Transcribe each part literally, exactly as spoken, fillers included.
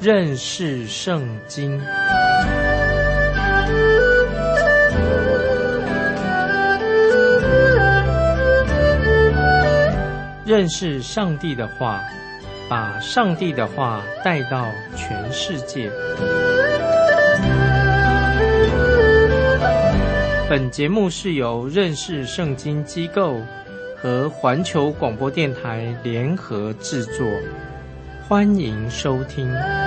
认识圣经。认识上帝的话，把上帝的话带到全世界。本节目是由认识圣经机构和环球广播电台联合制作，欢迎收听。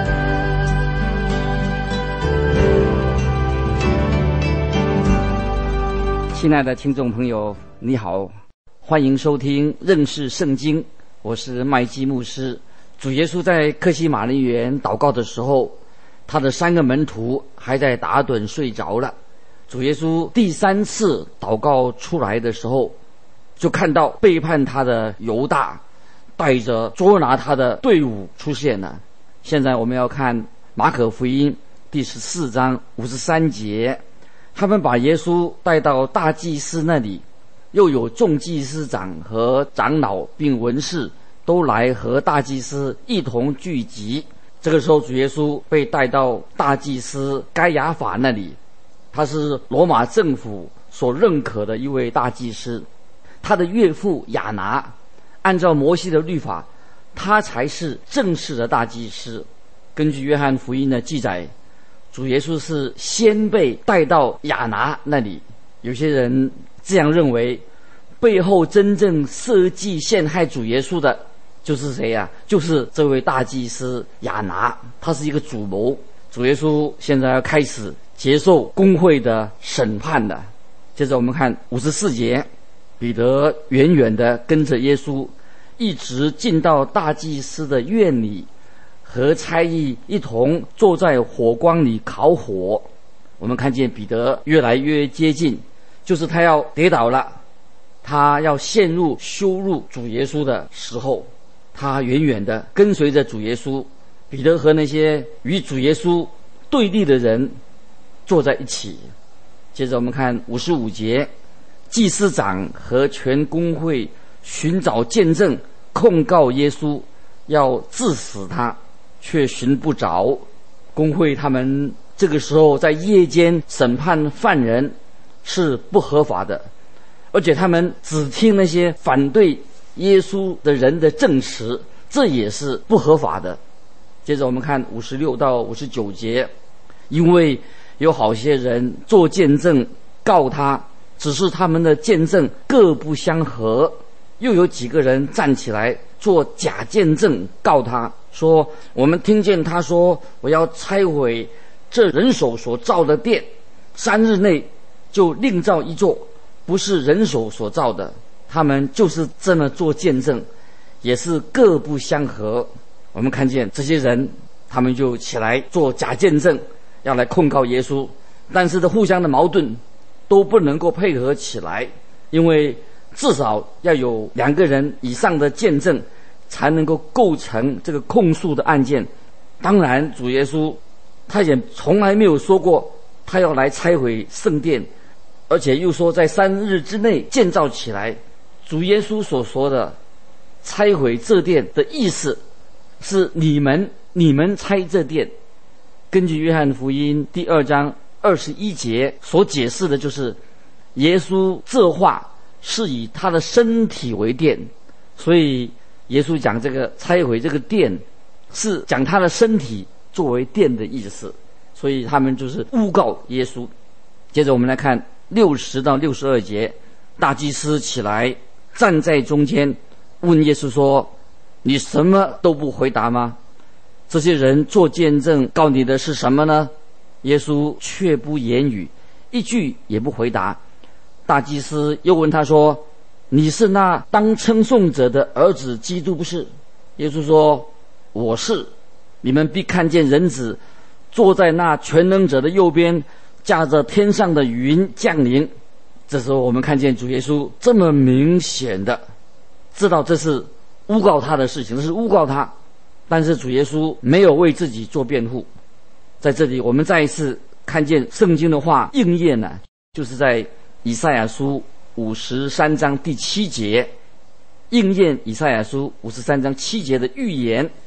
亲爱的听众朋友，你好，欢迎收听认识圣经，我是麦基牧师。主耶稣在客西马尼园祷告的时候，他的三个门徒还在打盹睡着了。主耶稣第三次祷告出来的时候，就看到背叛他的犹大带着捉拿他的队伍出现了。现在我们要看马可福音第十四章五十三节，他们把耶稣带到大祭司那里，又有众祭司长和长老并文士都来和大祭司一同聚集。这个时候主耶稣被带到大祭司该亚法那里，他是罗马政府所认可的一位大祭司。他的岳父亚拿按照摩西的律法，他才是正式的大祭司。根据约翰福音的记载，主耶稣是先被带到亚拿那里。有些人这样认为，背后真正设计陷害主耶稣的就是谁呀、啊？就是这位大祭司亚拿，他是一个主谋。主耶稣现在要开始接受公会的审判了。接着我们看五十四节，彼得远远地跟着耶稣，一直进到大祭司的院里，和差役一同坐在火光里烤火。我们看见彼得越来越接近，就是他要跌倒了，他要陷入羞辱主耶稣的时候，他远远地跟随着主耶稣。彼得和那些与主耶稣对立的人坐在一起。接着我们看五十五节，祭司长和全公会寻找见证控告耶稣，要治死他，却寻不着。公会他们这个时候在夜间审判犯人是不合法的，而且他们只听那些反对耶稣的人的证词，这也是不合法的。接着我们看五十六到五十九节，因为有好些人做见证告他，只是他们的见证各不相合。又有几个人站起来做假见证告他，说我们听见他说，我要拆毁这人手所造的殿，三日内就另造一座，不是人手所造的。他们就是这么做见证，也是各不相合。我们看见这些人，他们就起来做假见证，要来控告耶稣，但是的互相的矛盾都不能够配合起来，因为至少要有两个人以上的见证才能够构成这个控诉的案件。当然主耶稣他也从来没有说过他要来拆毁圣殿，而且又说在三日之内建造起来。主耶稣所说的拆毁这殿的意思是你们你们拆这殿。根据约翰福音第二章二十一节所解释的，就是耶稣这话是以他的身体为殿，所以耶稣讲这个拆毁这个殿是讲他的身体作为殿的意思，所以他们就是诬告耶稣。接着我们来看六十到六十二节，大祭司起来站在中间，问耶稣说，你什么都不回答吗？这些人做见证告你的是什么呢？耶稣却不言语，一句也不回答。大祭司又问他说，你是那当称颂者的儿子基督不是？耶稣说，我是。你们必看见人子坐在那全能者的右边，驾着天上的云降临。这时候我们看见主耶稣这么明显的知道这是诬告他的事情，这是诬告他，但是主耶稣没有为自己做辩护。在这里我们再一次看见圣经的话应验了，就是在以赛亚书五十三章第七节，应验以赛亚书五十三章七节的预言。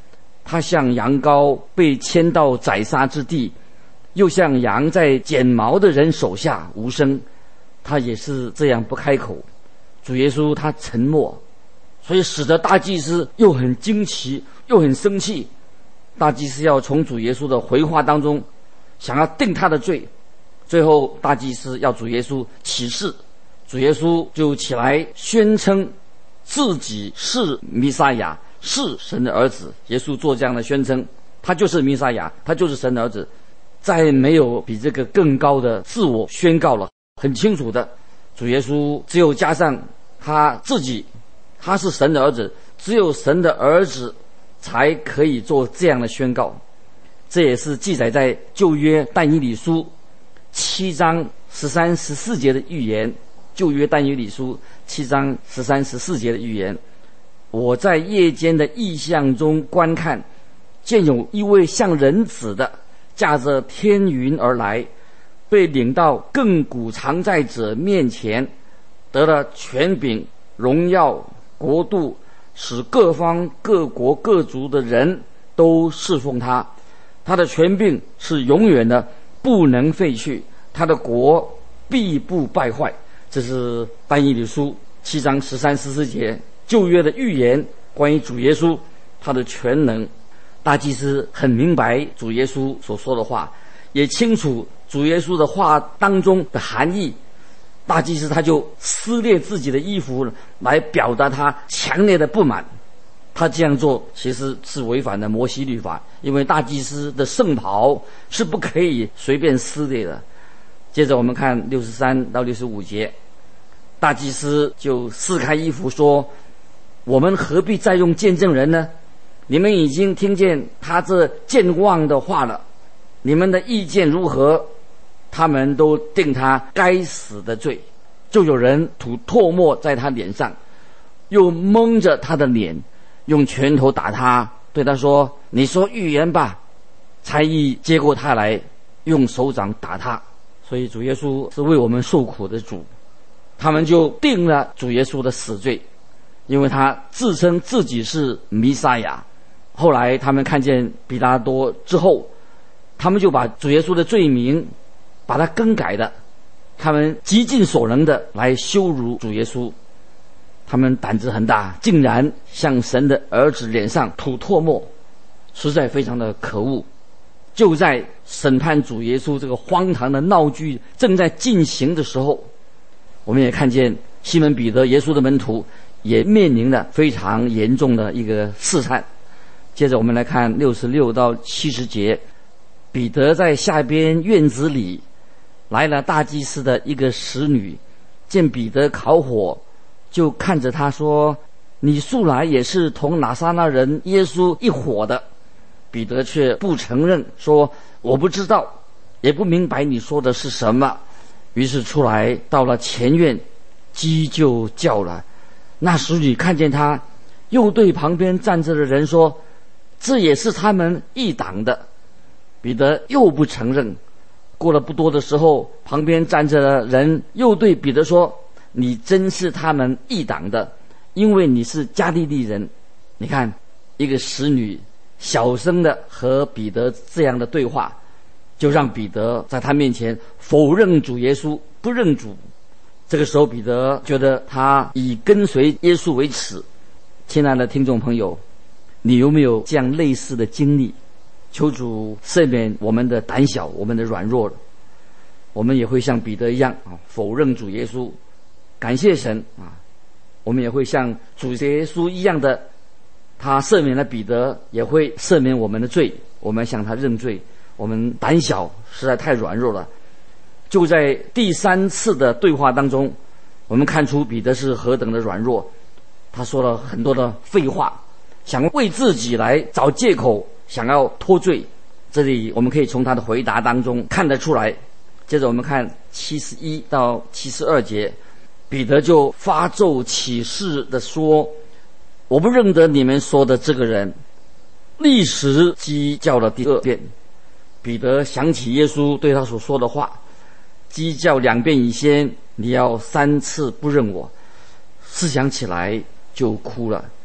他像羊羔被牵到宰杀之地，又像羊在剪毛的人手下无声，他也是这样不开口。主耶稣他沉默，所以使得大祭司又很惊奇又很生气。大祭司要从主耶稣的回话当中想要定他的罪，最后大祭司要主耶稣起誓，主耶稣就起来宣称自己是弥撒亚，是神的儿子。耶稣做这样的宣称，他就是弥撒亚，他就是神的儿子，再没有比这个更高的自我宣告了。很清楚的，主耶稣只有加上他自己，他是神的儿子，只有神的儿子才可以做这样的宣告。这也是记载在旧约但以理书七章十三十四节的预言。旧约但以理书七章十三十四节的预言，我在夜间的异象中观看，见有一位像人子的驾着天云而来，被领到亘古常在者面前，得了权柄、荣耀、国度，使各方各国各族的人都侍奉他。他的权柄是永远的，不能废去，他的国必不败坏。这是但以理书七章十三十四节旧约的预言，关于主耶稣他的全能。大祭司很明白主耶稣所说的话，也清楚主耶稣的话当中的含义。大祭司他就撕裂自己的衣服来表达他强烈的不满。他这样做其实是违反了摩西律法，因为大祭司的圣袍是不可以随便撕裂的。接着我们看六十三到六十五节，大祭司就撕开衣服说，我们何必再用见证人呢？你们已经听见他这健忘的话了，你们的意见如何？他们都定他该死的罪。就有人吐唾沫在他脸上，又蒙着他的脸，用拳头打他，对他说，你说预言吧。才艺接过他来，用手掌打他。所以主耶稣是为我们受苦的主，他们就定了主耶稣的死罪，因为他自称自己是弥撒亚。后来他们看见比拉多之后，他们就把主耶稣的罪名把它更改的，他们极尽所能的来羞辱主耶稣。他们胆子很大，竟然向神的儿子脸上吐唾沫，实在非常的可恶。就在审判主耶稣这个荒唐的闹剧正在进行的时候，我们也看见西门彼得，耶稣的门徒，也面临了非常严重的一个试探。接着我们来看六十六到七十节，彼得在下边院子里来了大祭司的一个使女，见彼得烤火，就看着他说，你素来也是同拿撒勒人耶稣一伙的。彼得却不承认，说我不知道，也不明白你说的是什么。于是出来到了前院，鸡就叫了。那使女看见他，又对旁边站着的人说，这也是他们一党的。彼得又不承认。过了不多的时候，旁边站着的人又对彼得说，你真是他们一党的，因为你是加利利人。你看，一个使女小声的和彼得这样的对话，就让彼得在他面前否认主耶稣，不认主。这个时候彼得觉得他以跟随耶稣为耻。亲爱的听众朋友，你有没有这样类似的经历？求主赦免我们的胆小，我们的软弱，我们也会像彼得一样啊，否认主耶稣。感谢神啊，我们也会像主耶稣一样的，他赦免了彼得，也会赦免我们的罪。我们向他认罪，我们胆小实在太软弱了。就在第三次的对话当中，我们看出彼得是何等的软弱。他说了很多的废话，想为自己来找借口，想要脱罪。这里我们可以从他的回答当中看得出来。接着我们看七十一到七十二节，彼得就发咒起誓的说，我不认得你们说的这个人。立时鸡叫了第二遍。彼得想起耶稣对他所说的话，鸡叫两遍以先，你要三次不认我。思想起来就哭了。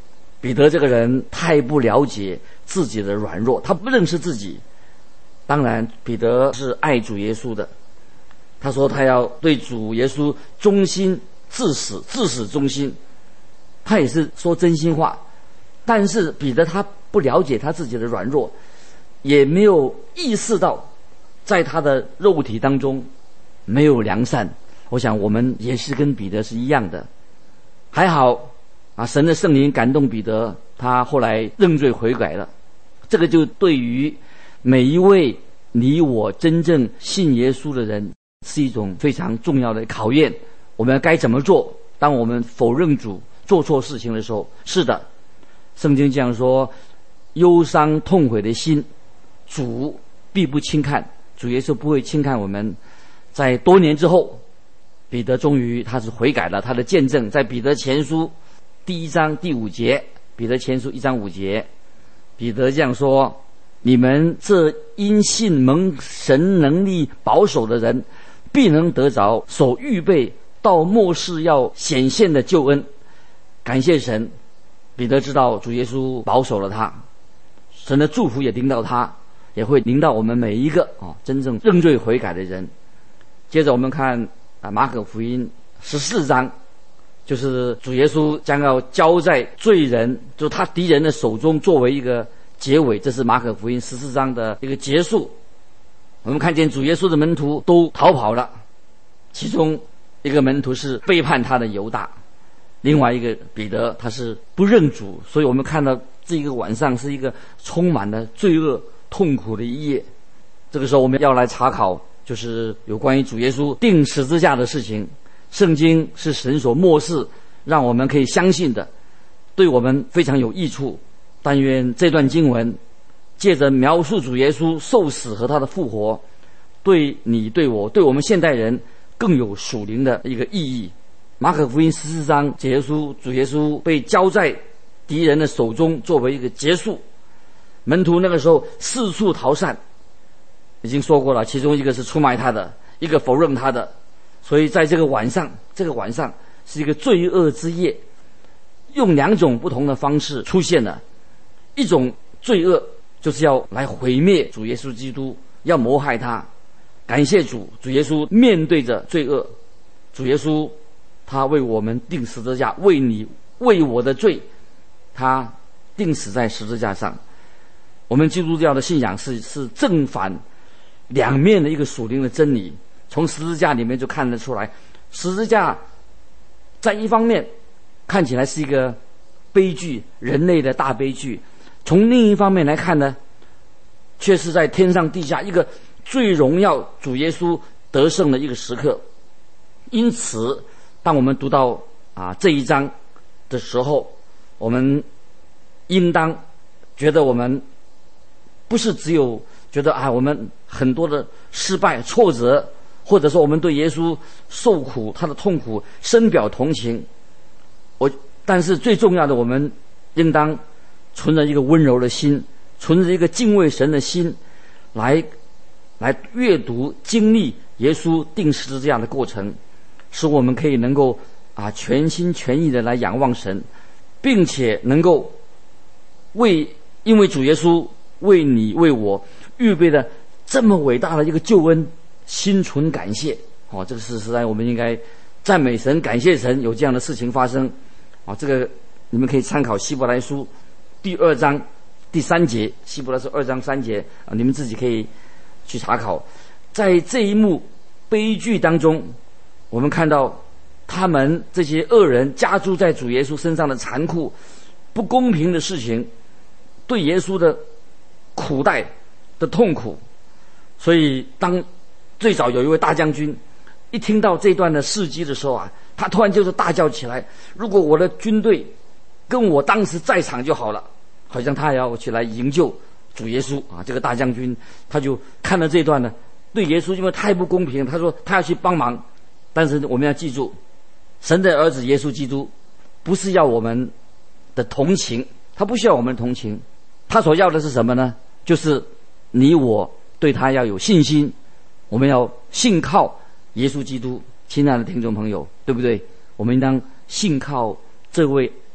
彼得这个人太不了解自己的软弱，他不认识自己。当然彼得是爱主耶稣的，他说他要对主耶稣忠心至死，至死忠心，他也是说真心话。但是彼得他不了解他自己的软弱，也没有意识到在他的肉体当中没有良善。我想我们也是跟彼得是一样的。还好啊，神的圣灵感动彼得，他后来认罪悔改了。这个就对于每一位你我真正信耶稣的人是一种非常重要的考验。我们该怎么做？当我们否认主、做错事情的时候，是的，圣经这样说：忧伤痛悔的心，主必不轻看。主耶稣不会轻看我们。在多年之后，彼得终于他是悔改了，他的见证在彼得前书第一章第五节，彼得前书一章五节，彼得这样说：你们这因信蒙神能力保守的人，必能得着所预备到末世要显现的救恩。感谢神，彼得知道主耶稣保守了他，神的祝福也临到他，也会临到我们每一个啊真正认罪悔改的人。接着我们看啊马可福音十四章，就是主耶稣将要交在罪人，就是他敌人的手中，作为一个结尾。这是马可福音十四章的一个结束。我们看见主耶稣的门徒都逃跑了，其中一个门徒是背叛他的犹大，另外一个彼得他是不认主。所以我们看到这一个晚上是一个充满了罪恶痛苦的一夜。这个时候我们要来查考，就是有关于主耶稣钉十字架的事情。圣经是神所默示，让我们可以相信的，对我们非常有益处。但愿这段经文借着描述主耶稣受死和他的复活，对你对我对我们现代人更有属灵的一个意义。马可福音十四章结束，主耶稣被交在敌人的手中，作为一个结束。门徒那个时候四处逃散，已经说过了，其中一个是出卖他的，一个否认他的。所以在这个晚上，这个晚上是一个罪恶之夜，用两种不同的方式出现了。一种罪恶就是要来毁灭主耶稣基督，要谋害他。感谢主，主耶稣面对着罪恶，主耶稣他为我们钉十字架，为你为我的罪，他钉死在十字架上。我们基督教的信仰是是正反两面的一个属灵的真理。从十字架里面就看得出来，十字架在一方面看起来是一个悲剧，人类的大悲剧，从另一方面来看呢，却是在天上地下一个最荣耀主耶稣得胜的一个时刻。因此当我们读到啊这一章的时候，我们应当觉得我们不是只有觉得啊我们很多的失败挫折，或者说我们对耶稣受苦他的痛苦深表同情。我但是最重要的，我们应当存着一个温柔的心，存着一个敬畏神的心，来来阅读经历耶稣钉十字架的过程，使我们可以能够啊全心全意的来仰望神，并且能够为因为主耶稣为你为我预备了这么伟大的一个救恩，心存感谢。哦，这个是实在我们应该赞美神，感谢神有这样的事情发生。啊，这个你们可以参考希伯来书第二章第三节，希伯来书二章三节啊，你们自己可以去查考。在这一幕悲剧当中，我们看到他们这些恶人加诸在主耶稣身上的残酷、不公平的事情，对耶稣的苦待的痛苦。所以当最早有一位大将军一听到这段的事迹的时候啊，他突然就是大叫起来，如果我的军队跟我当时在场就好了。好像他也要起来营救主耶稣啊！这个大将军他就看了这段呢，对耶稣因为太不公平，他说他要去帮忙。但是我们要记住，神的儿子耶稣基督不是要我们的同情，他不需要我们同情，他所要的是什么呢？就是你我对他要有信心，我们要信靠耶稣基督。亲爱的听众朋友，对不对？我们应当信靠这位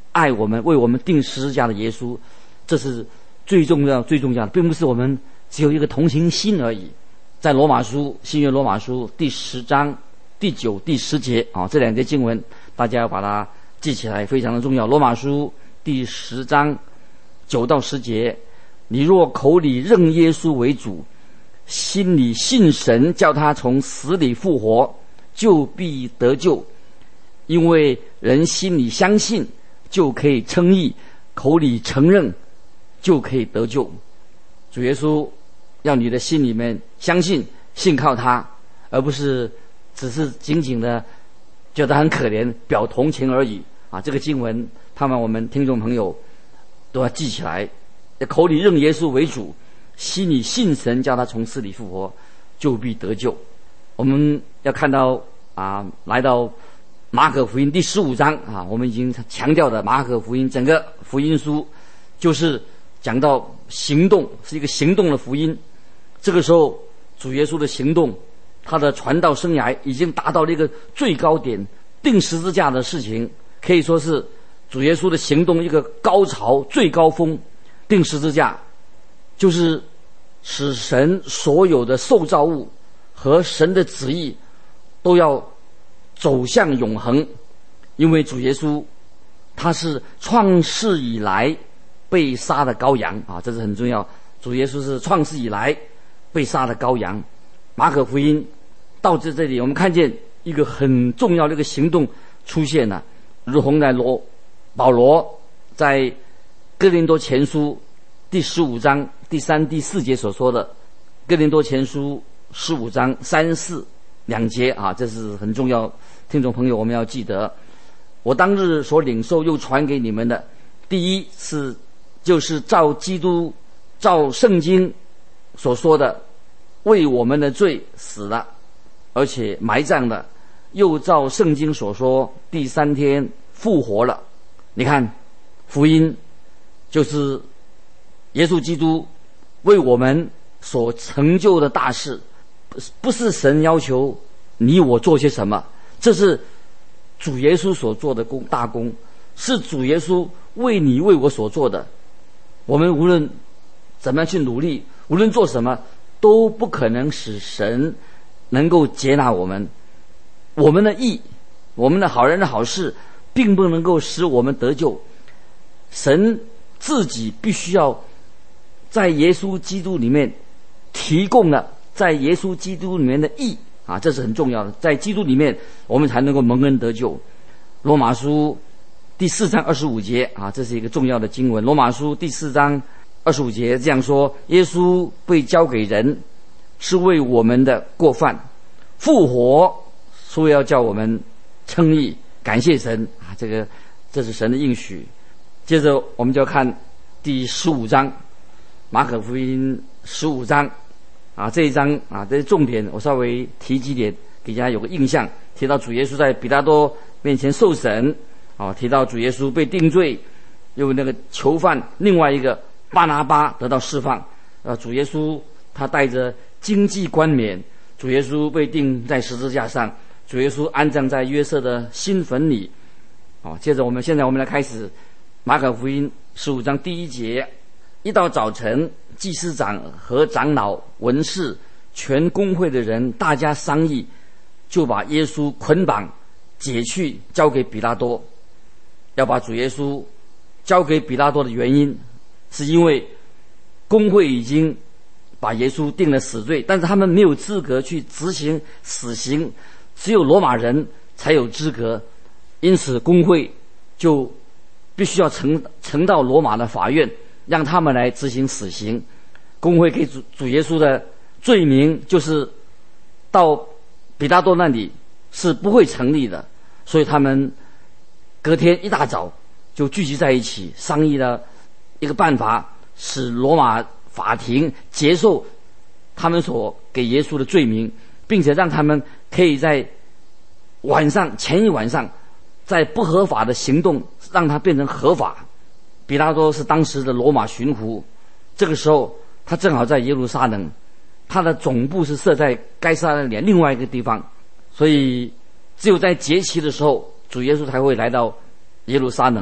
爱我们、为我们钉十字架的耶稣，这是最重要、最重要的，并不是我们只有一个同情心而已。在罗马书新约罗马书第十章第九、第十节啊，这两节经文大家要把它记起来，非常的重要。罗马书第十章九到十节，你若口里认耶稣为主，心里信神叫他从死里复活，就必得救。因为人心里相信就可以称义，口里承认就可以得救。主耶稣要你的心里面相信，信靠他，而不是只是仅仅的觉得很可怜，表同情而已啊！这个经文他们我们听众朋友都要记起来，口里认耶稣为主，心里信神叫他从死里复活，就必得救。我们要看到啊，来到马可福音第十五章啊，我们已经强调的马可福音整个福音书就是讲到行动，是一个行动的福音。这个时候主耶稣的行动，他的传道生涯已经达到了一个最高点，钉十字架的事情可以说是主耶稣的行动一个高潮最高峰。钉十字架就是使神所有的受造物和神的旨意都要走向永恒，因为主耶稣他是创世以来被杀的羔羊啊，这是很重要。主耶稣是创世以来被杀的羔羊。马可福音到这这里，我们看见一个很重要的一个行动出现了，如同在罗保罗在哥林多前书第十五章第三、第四节所说的，哥林多前书十五章三四两节啊，这是很重要，听众朋友我们要记得。我当日所领受又传给你们的，第一是就是照基督照圣经所说的，为我们的罪死了，而且埋葬了，又照圣经所说第三天复活了。你看福音就是耶稣基督为我们所成就的大事，不是神要求你我做些什么，这是主耶稣所做的功大功，是主耶稣为你为我所做的。我们无论怎么样去努力，无论做什么，都不可能使神能够接纳我们。我们的义，我们的好人的好事，并不能够使我们得救。神自己必须要在耶稣基督里面提供了在耶稣基督里面的义啊，这是很重要的。在基督里面，我们才能够蒙恩得救。罗马书第四章二十五节啊，这是一个重要的经文。罗马书第四章二十五节这样说：耶稣被交给人，是为我们的过犯；复活，是为要叫我们称义，感谢神啊！这个这是神的应许。接着我们就要看第十五章，马可福音十五章啊，这一章啊，这些重点我稍微提几点，给大家有个印象。提到主耶稣在比拉多面前受审啊，提到主耶稣被定罪，又那个囚犯另外一个巴拿巴得到释放，呃，主耶稣他带着经济冠冕，主耶稣被钉在十字架上，主耶稣安葬在约瑟的新坟里。哦，接着我们现在我们来开始马可福音十五章第一节。一到早晨，祭司长和长老、文士、全公会的人大家商议，就把耶稣捆绑解去，交给比拉多。要把主耶稣交给比拉多的原因，是因为公会已经把耶稣定了死罪，但是他们没有资格去执行死刑，只有罗马人才有资格，因此公会就必须要呈呈到罗马的法院，让他们来执行死刑。公会给主主耶稣的罪名就是到比拉多那里是不会成立的，所以他们隔天一大早就聚集在一起，商议了一个办法，使罗马法庭接受他们所给耶稣的罪名，并且让他们可以在晚上前一晚上，在不合法的行动让它变成合法。比拉多是当时的罗马巡抚，这个时候他正好在耶路撒冷，他的总部是设在该撒利亚另外一个地方，所以只有在节期的时候，主耶稣才会来到耶路撒冷，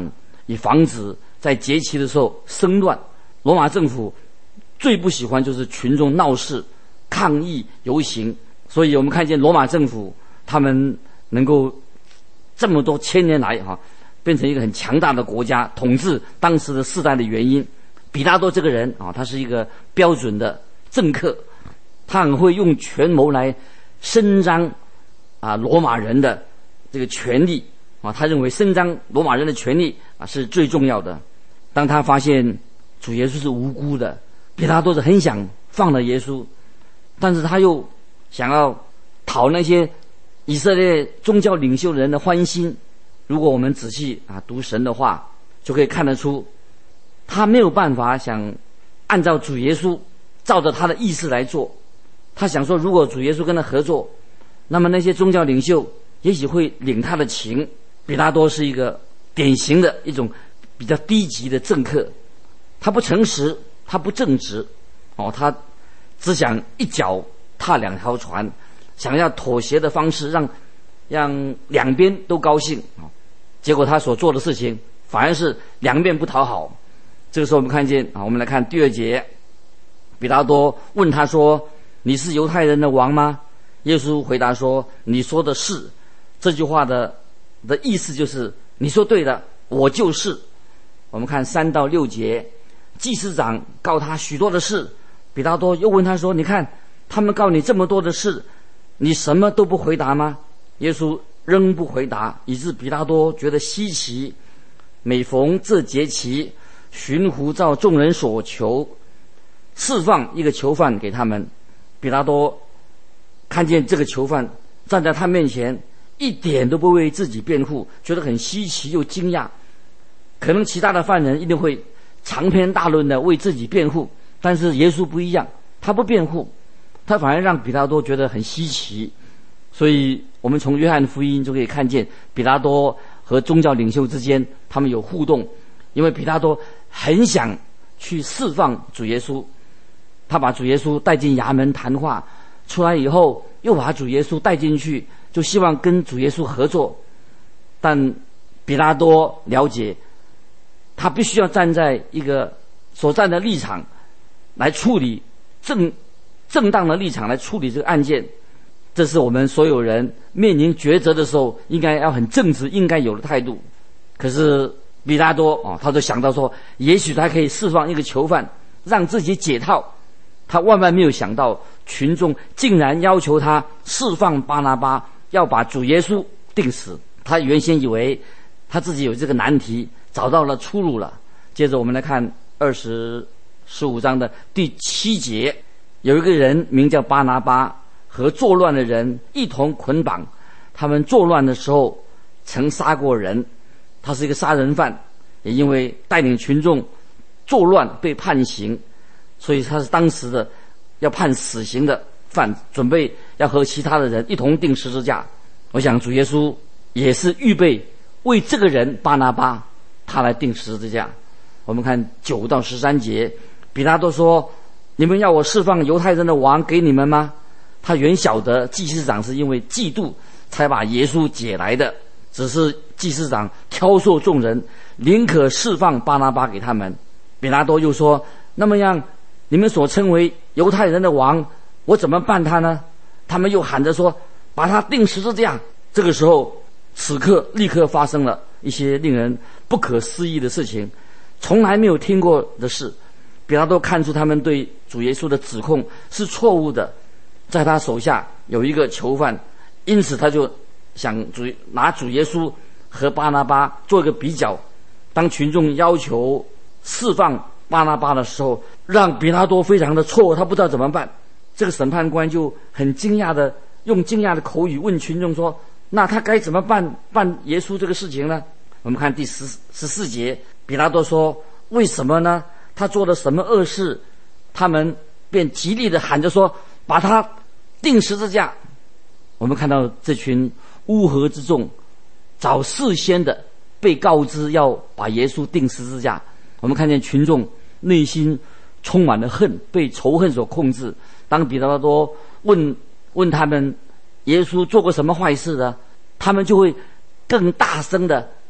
以防止在节期的时候生乱。罗马政府最不喜欢就是群众闹事、抗议、游行，所以我们看见罗马政府他们能够这么多千年来哈、啊，变成一个很强大的国家，统治当时的世代的原因。比拉多这个人啊，他是一个标准的政客，他很会用权谋来伸张啊罗马人的这个权利啊，他认为伸张罗马人的权利啊是最重要的。当他发现主耶稣是无辜的，比拉多是很想放了耶稣，但是他又想要讨那些以色列宗教领袖人的欢心。如果我们仔细啊读神的话，就可以看得出，他没有办法想按照主耶稣照着他的意思来做。他想说，如果主耶稣跟他合作，那么那些宗教领袖也许会领他的情。比拉多是一个典型的一种比较低级的政客，他不诚实，他不正直，哦，他只想一脚踏两条船，想要妥协的方式让让两边都高兴啊。结果他所做的事情反而是两边不讨好。这个时候我们看见啊，我们来看第二节，比拉多问他说：“你是犹太人的王吗？”耶稣回答说：“你说的是。”这句话的的意思就是你说对了，我就是。我们看三到六节，祭司长告他许多的事，比拉多又问他说：“你看他们告你这么多的事，你什么都不回答吗？”耶稣仍不回答，以致比拉多觉得稀奇。每逢这节期，巡抚照众人所求，释放一个囚犯给他们。比拉多看见这个囚犯站在他面前，一点都不为自己辩护，觉得很稀奇又惊讶。可能其他的犯人一定会长篇大论的为自己辩护，但是耶稣不一样，他不辩护，他反而让比拉多觉得很稀奇。所以我们从约翰福音就可以看见比拉多和宗教领袖之间他们有互动，因为比拉多很想去释放主耶稣，他把主耶稣带进衙门谈话，出来以后又把主耶稣带进去，就希望跟主耶稣合作。但比拉多了解，他必须要站在一个所站的立场来处理正正当的立场来处理这个案件。这是我们所有人面临抉择的时候应该要很正直应该有的态度。可是比拉多哦，他就想到说，也许他可以释放一个囚犯，让自己解套。他万万没有想到，群众竟然要求他释放巴拿巴，要把主耶稣钉死。他原先以为他自己有这个难题，找到了出路了。接着我们来看二十十五章的第七节，有一个人名叫巴拿巴，和作乱的人一同捆绑。他们作乱的时候曾杀过人，他是一个杀人犯，也因为带领群众作乱被判刑，所以他是当时的要判死刑的犯，准备要和其他的人一同钉十字架。我想主耶稣也是预备为这个人巴拿巴他来钉十字架。我们看九到十三节，比拉多说：“你们要我释放犹太人的王给你们吗？”他原晓得祭司长是因为嫉妒才把耶稣解来的，只是祭司长挑唆众人，宁可释放巴拿巴给他们。比拉多又说：“那么样，你们所称为犹太人的王，我怎么办他呢？”他们又喊着说：“把他钉十字架。”这个时候，此刻立刻发生了一些令人不可思议的事情，从来没有听过的事。比拉多看出他们对主耶稣的指控是错误的，在他手下有一个囚犯，因此他就想主拿主耶稣和巴拿巴做一个比较。当群众要求释放巴拿巴的时候，让比拉多非常的错愕，他不知道怎么办。这个审判官就很惊讶的用惊讶的口语问群众说：“那他该怎么办办耶稣这个事情呢？”我们看第十十四节，比拉多说：“为什么呢？他做了什么恶事？”他们便极力的喊着说：“把他钉十字架。”我们看到这群乌合之众早事先的被告知要把耶稣钉十字架。我们看见群众内心充满了恨，被仇恨所控制。当比拉多问问他们耶稣做过什么坏事呢，他们就会更大声的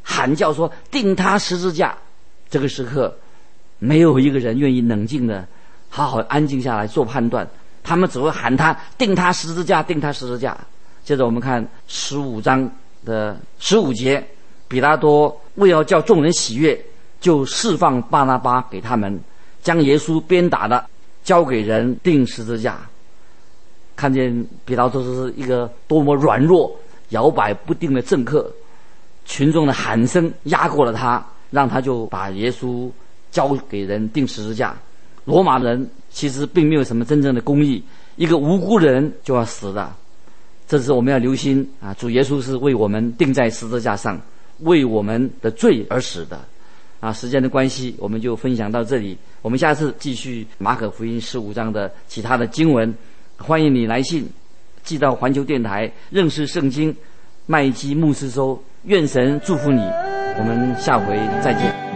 喊叫说钉他十字架。这个时刻没有一个人愿意冷静的好好安静下来做判断，他们只会喊他钉他十字架，钉他十字架。接着我们看十五章的十五节，比拉多为要叫众人喜悦，就释放巴拿巴给他们，将耶稣鞭打的交给人钉十字架。看见比拉多是一个多么软弱摇摆不定的政客，群众的喊声压过了他，让他就把耶稣交给人钉十字架。罗马人其实并没有什么真正的公义，一个无辜的人就要死的。这是我们要留心啊！主耶稣是为我们钉在十字架上，为我们的罪而死的。啊，时间的关系，我们就分享到这里。我们下次继续马可福音十五章的其他的经文。欢迎你来信寄到环球电台认识圣经麦基牧师收。愿神祝福你，我们下回再见。